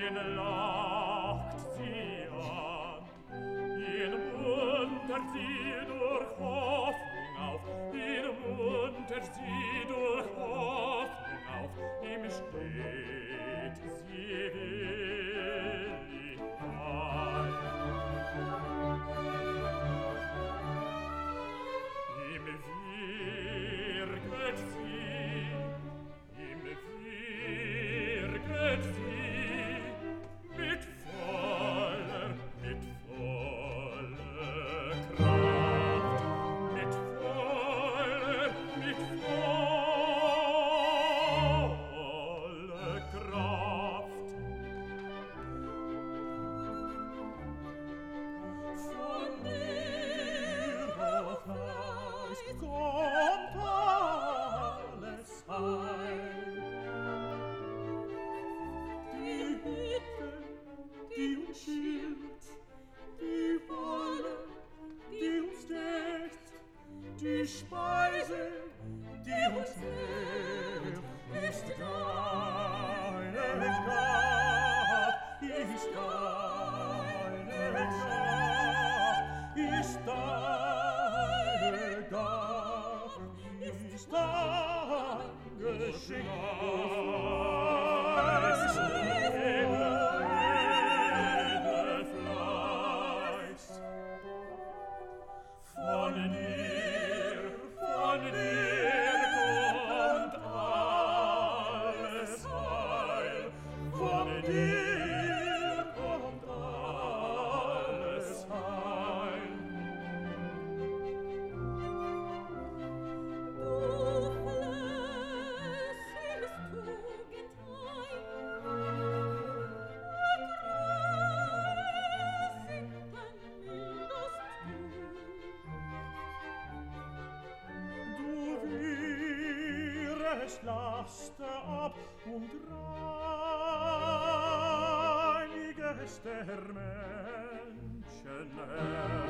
lacht sie an, ihn muntert sie durch Hoffnung auf, ihn muntert sie durch Hoffnung auf, ihm steht sie willig bei. Ihm wirket sie, mit voller Kraft, mit voller Kraft. Von dir, o Geist, kommt alles Heil. Die Hütte, die uns schilt, die Wolle, die uns deckt, die Speise, die uns nährt, ist deine Gabe, ist deine Gabe, ist deine Gabe, ist dein Geschenk. Von dir kommt alles Heil, von dir kommt alles Heil. Du flüssiges Tugendheim, Du wirst Laster ab und reinigest der Menschen